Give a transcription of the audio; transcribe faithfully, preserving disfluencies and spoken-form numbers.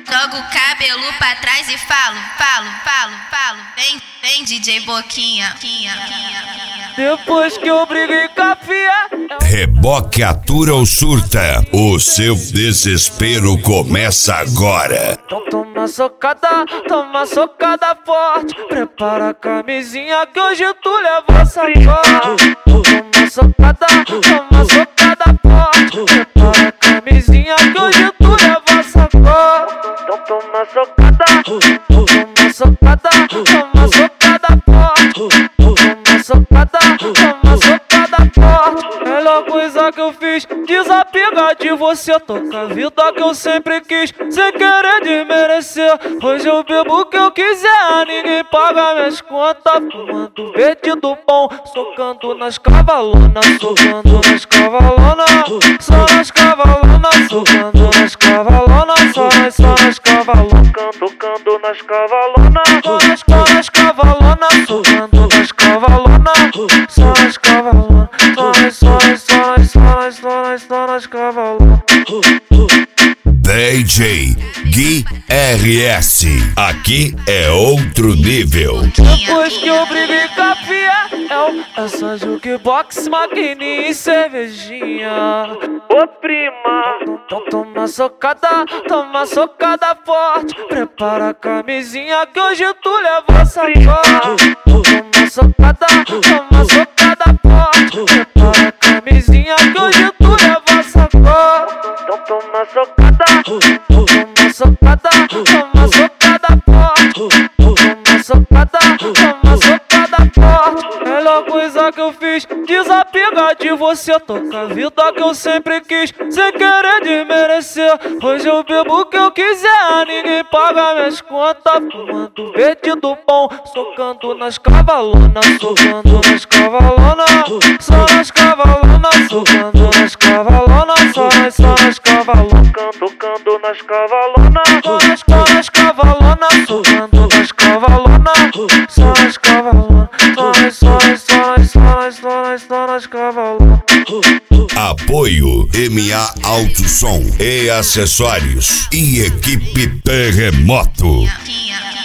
Jogo o cabelo pra trás e falo, falo, falo, falo. Vem, vem D J Boquinha. Depois que eu briguei com a fia, Reboque atura ou surta? O seu desespero começa agora. então toma socada, toma socada forte. Prepara a camisinha que hoje tu leva sacode. Toma socada, toma socada forte. Prepara a camisinha que hoje tu leva sacode. Então toma socada, toma socada, toma socada forte. Toma socada, toma socada forte. Melhor coisa que eu fiz, desapegar de você. Toca a vida que eu sempre quis, sem querer desmerecer. Hoje eu bebo o que eu quiser, ninguém paga minhas contas. Fumando verde do bom, socando nas cavalonas. Socando nas cavalonas, só nas cavalonas. Socando nas cavalonas, só nas, só nas cavalonas. Tocando nas cavalonas, só nas, só nas cavalonas. Socando nas cavalonas, só nas cavalonas. Só nas, só nas, só nas, só nas, só nas, só nas cavalonas. D J Gui R S. Aqui é outro nível. Depois que eu briguei com a fiel, é só jukebox, maquininha e cervejinha. Ô prima, então toma socada, toma socada forte. Prepara a camisinha que hoje tu leva sacode. Toma socada, toma socada forte. Prepara a camisinha que hoje tu leva sacode. Então toma socada, toma socada, toma socada forte. Toma socada, toma socada forte. Melhor coisa que eu fiz, desapegar de você. Toca a vida que eu sempre quis, sem querer desmerecer. Hoje eu bebo o que eu quiser, ninguém paga minhas contas. Fumando verde do bom, socando nas cavalonas. Socando nas cavalonas, só nas cavalonas. Socando nas cavalonas, só nas, só nas cavalonas. Tocando nas cavalonas, só nas, só nas cavalonas. Socando nas cavalonas, só nas cavalonas. Só nas, só nas, só nas, só nas, só nas, só nas cavalonas. Apoio M A Alto Som e acessórios e equipe Terremoto. Boquinha.